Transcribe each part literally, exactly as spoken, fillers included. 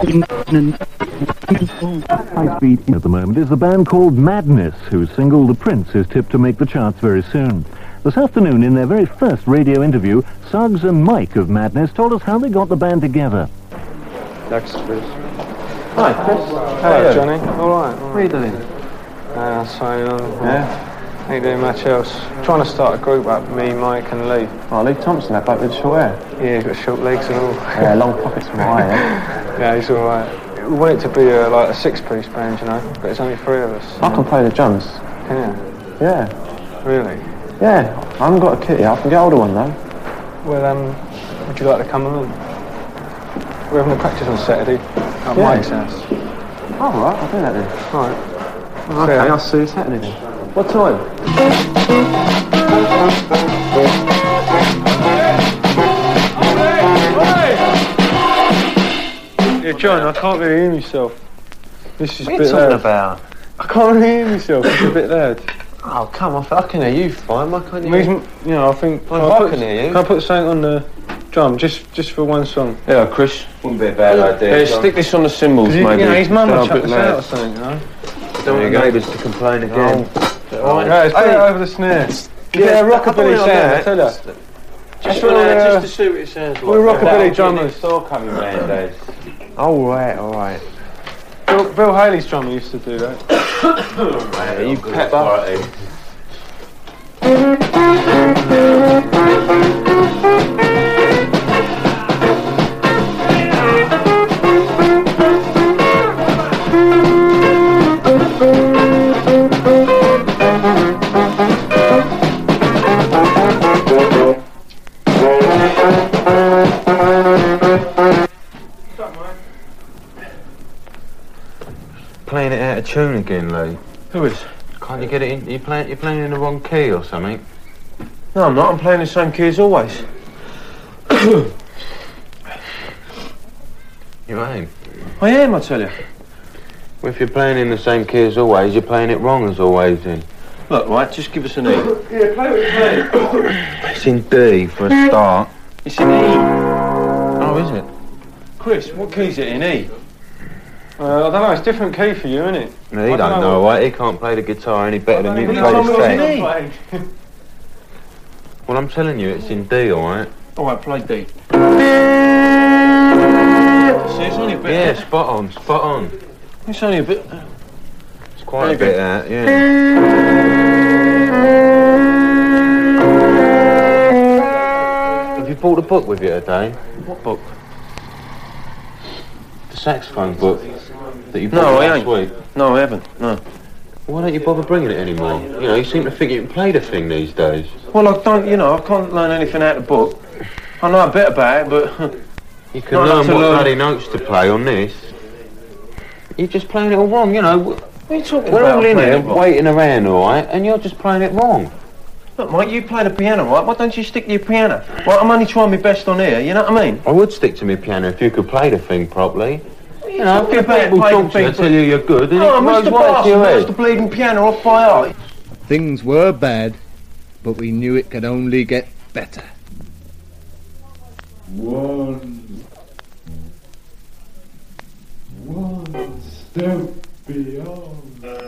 High speed at the moment is the band called Madness, whose single The Prince is tipped to make the charts very soon. This afternoon, in their very first radio interview, Suggs and Mike of Madness told us how they got the band together. Next, please. Hi, Chris. Hello, Johnny. All right. What are you doing? Uh, so, um, Yeah? ain't doing much else. Trying to start a group up, me, Mike and Lee. Oh, Lee Thompson, that bloke with short hair. Yeah, he's got short legs and all. Yeah, long pockets from my yeah. Yeah, he's all right. We want it to be a, like a six-piece band, you know, but it's only three of us. I can play the drums. Can you? Yeah. Really? Yeah, I haven't got a kit yet. I can get hold of one, though. Well, um, would you like to come along? We're having a practice on Saturday at Yeah. Mike's house. Oh, right, I'll do that then. Right. Oh, okay, Fair. I'll see you Saturday then. What time? Yeah, John, I can't really hear myself. This is What a are bit you talking loud. about? I can't really hear myself. It's a bit loud. Oh, come on, I can hear you fine. Why can't you? Reason, you know, I think. Well, can I put, can hear you. Can I put something on the drum just just for one song? Yeah, Chris. Wouldn't be a bad idea. Yeah, stick this on the cymbals, You, maybe. you know, his mum Sound will a chuck bit us out or loud. something, you know. Don't want the neighbours to complain again. Oh. Right, yeah, it's put it over the snare. Yeah, rockabilly sound, I tell you. Just for for that, that, uh, just to see what it sounds like. we're rockabilly drummers. Next door coming round, Dave. All right, all right. Bill, Bill Haley's drummer used to do that. Yeah, you pepper. Playing it out of tune again, Lee. Who is? Can't you get it in? You playing? You're playing in the wrong key or something. No, I'm not. I'm playing the same key as always. You ain't. I am, I tell you. Well, if you're playing in the same key as always, you're playing it wrong as always. Then Look, right, just give us an E. Yeah, play what you're playing. it's in D for a start. It's in E. Oh, is it? Chris, what key's it in E? Uh, I don't know, it's different key for you, isn't it? No, he I don't, don't know, know. right? He can't play the guitar any better than you Even can play told me the what sax. you're playing. Well, I'm telling you, it's in D, all right? All right, play D. See, it's only a bit. Yeah, spot on, spot on. It's only a bit. It's quite a There bit out, yeah. Have you bought a book with you today? What book? The saxophone book that you No, bought I last ain't. week? No, I haven't. No. Why don't you bother bringing it anymore? You know, you seem to think you can play the thing these days. Well, I don't. You know, I can't learn anything out of the book. I know a bit about it, but You can Not learn enough to what learn. bloody notes to play on this. You're just playing it all wrong, you know. what are you talking We're about? all in playing here it wrong? waiting around, all right, and you're just playing it wrong. Look, Mike, you play the piano, right? Why don't you stick to your piano? Well, I'm only trying my best on here. You know what I mean? I would stick to my piano if you could play the thing properly. You know, talking if about people playing talk to you, things- tell you you're good, and Oh, it goes Mister right to Boston your knows the head. bleeding piano off by heart. Things were bad, but we knew it could only get better. One, one step beyond.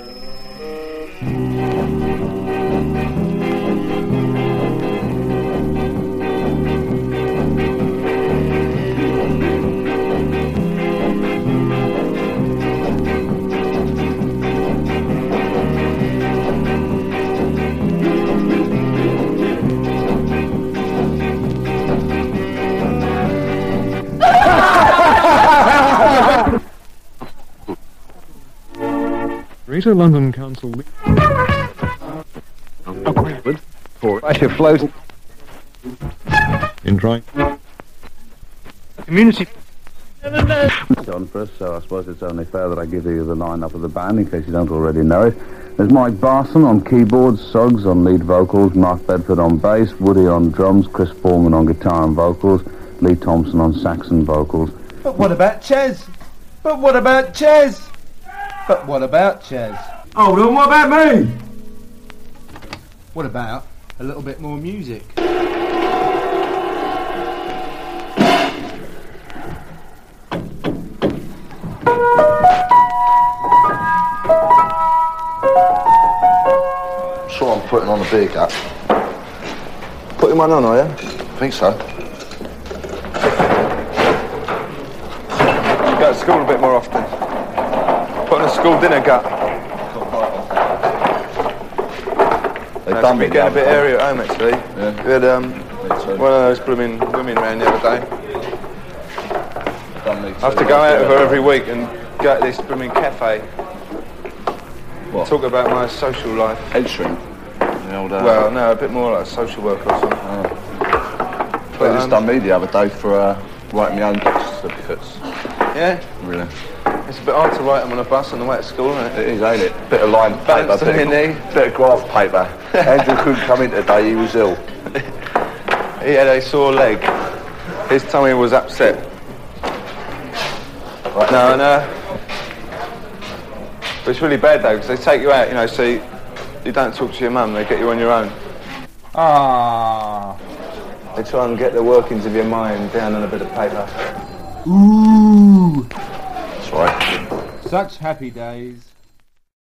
Greater London Council For I should float in trying community. On first, so I suppose it's only fair that I give you the line-up of the band in case you don't already know it. There's Mike Barson on keyboards, Suggs on lead vocals, Mark Bedford on bass, Woody on drums, Chris Foreman on guitar and vocals, Lee Thompson on sax and vocals. But what about Ches? But what about Ches? But what about Ches? Oh, then what about me? What about a little bit more music? Sure, I'm putting on a beer cap. Putting one on, are you? I think so. Go to school a bit more often. Put on a school dinner gut. They No, done we me getting a the bit other airy at home, actually. Yeah. We had um, too. one of those blooming women round the other day. Done me I have to too. go out with her every week and go to this blooming cafe. What? Talk about my social life. Head shrink. The old, uh, Well, no, a bit more like a social worker or something. oh. But, They just um, done me the other day for uh, writing my own death certificates. Yeah, Really. it's a bit hard to write them on a bus on the way to school, isn't it? It is, ain't it? Bit of lined paper, Balance on bit, your knee. of, bit of graph paper. Andrew couldn't come in today, he was ill. He had a sore leg. His tummy was upset. Right. No, no. But it's really bad though, because they take you out, you know, so you, you don't talk to your mum, they get you on your own. Ah. They try and get the workings of your mind down on a bit of paper. Ooh. That's right. Such happy days.